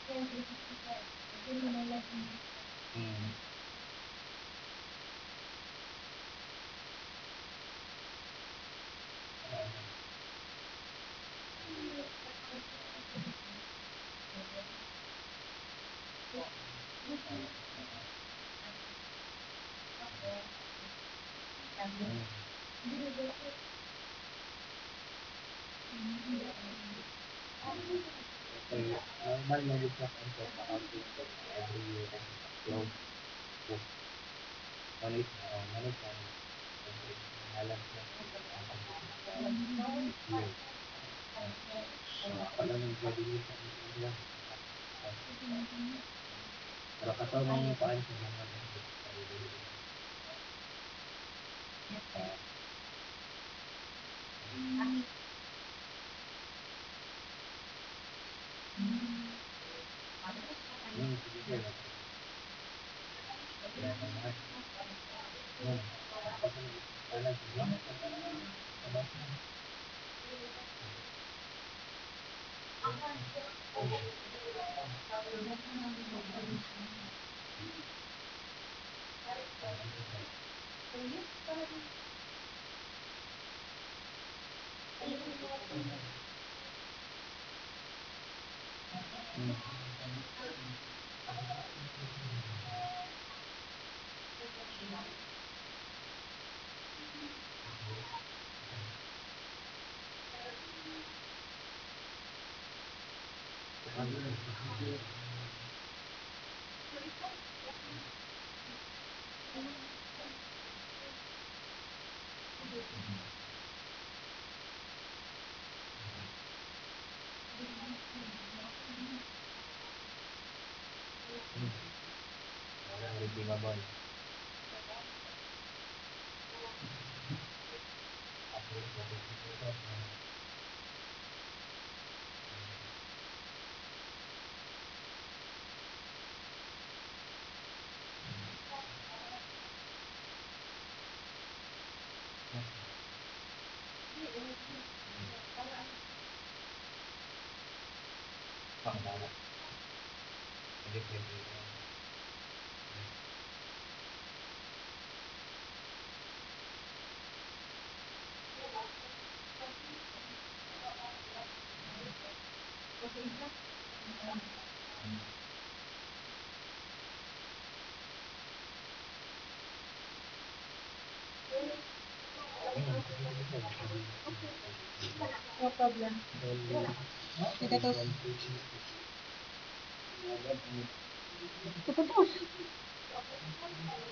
Hmm. Hmm. Kasi normal na rin siya kung pa-update ko every year kasi upload ko. Manage manage ang halang ko year. So, wala nang pwede sa Instagram. Pero kasaw mo yung paan sa mga sige sir. Kaya naman. Hmm. Wala, salamat. Hmm. Wala, redeemable. Tama. Pwede, pwede. No problem. Kita terus.